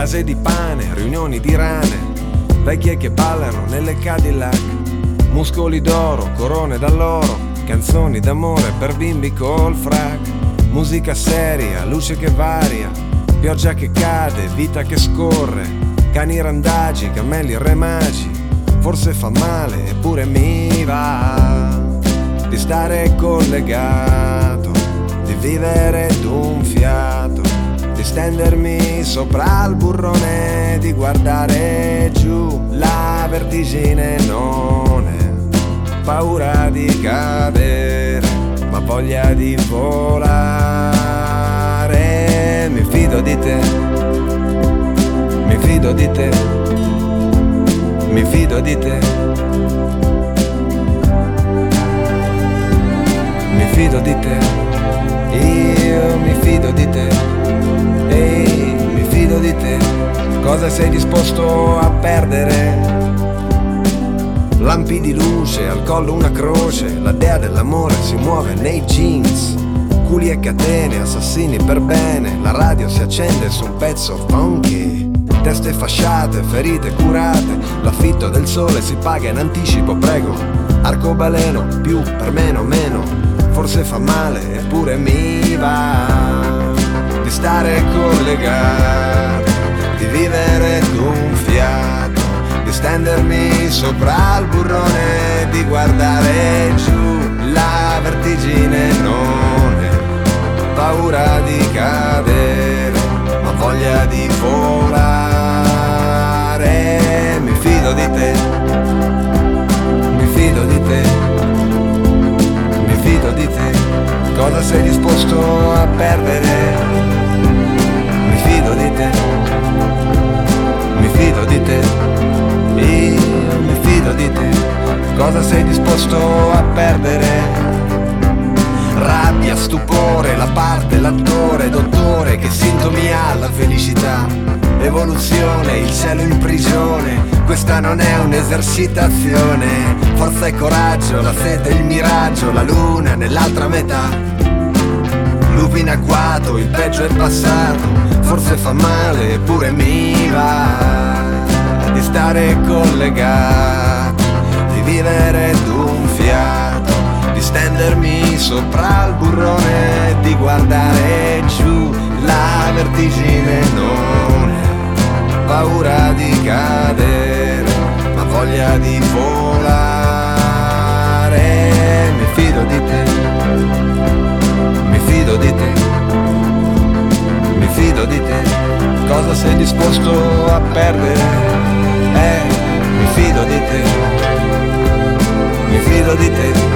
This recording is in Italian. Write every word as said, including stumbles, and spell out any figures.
case di pane, riunioni di rane, vecchie che ballano nelle Cadillac, muscoli d'oro, corone d'alloro, canzoni d'amore per bimbi col frac, musica seria, luce che varia, pioggia che cade, vita che scorre, cani randagi, cammelli e re magi. Forse fa male eppure mi va di stare collegato, di vivere d'un fiato, di stendermi sopra il burrone, di guardare giù. La vertigine non è paura di cadere, ma voglia di volare. Mi fido di te, mi fido di te, mi fido di te, mi fido di te, io mi fido di te, ehi, mi fido di te. Cosa sei disposto a perdere? Lampi di luce, al collo una croce, la dea dell'amore si muove nei jeans. Culi e catene, assassini per bene, la radio si accende su un pezzo funky. Teste fasciate, ferite curate, l'affitto del sole si paga in anticipo, prego. Arcobaleno, più per meno meno, forse fa male eppure mi va di stare collegato, di vivere d'un fiato, di stendermi sopra il burrone, di guardare giù. La vertigine non è paura di cadere, ma voglia di volare. Mi fido di te, mi fido di te, mi fido di te. Cosa sei disposto a perdere? Mi fido di te, mi fido di te, io mi fido di te. Cosa sei disposto a perdere? Rabbia, stupore, la parte, l'attore, dottore, che sintomi ha la felicità? Evoluzione, il cielo in prigione, questa non è un'esercitazione. Forza e coraggio, la sete, il miraggio, la luna nell'altra metà. Lupi in agguato, il peggio è passato, forse fa male eppure mi va di stare collegato, di vivere d'un fiato, di stendermi sopra il burrone, di guardare giù. La vertigine non è paura di cadere, ma voglia di volare. Mi fido di te, mi fido di te, mi fido di te. Cosa sei disposto a perdere? Eh, mi fido di te, mi fido di te.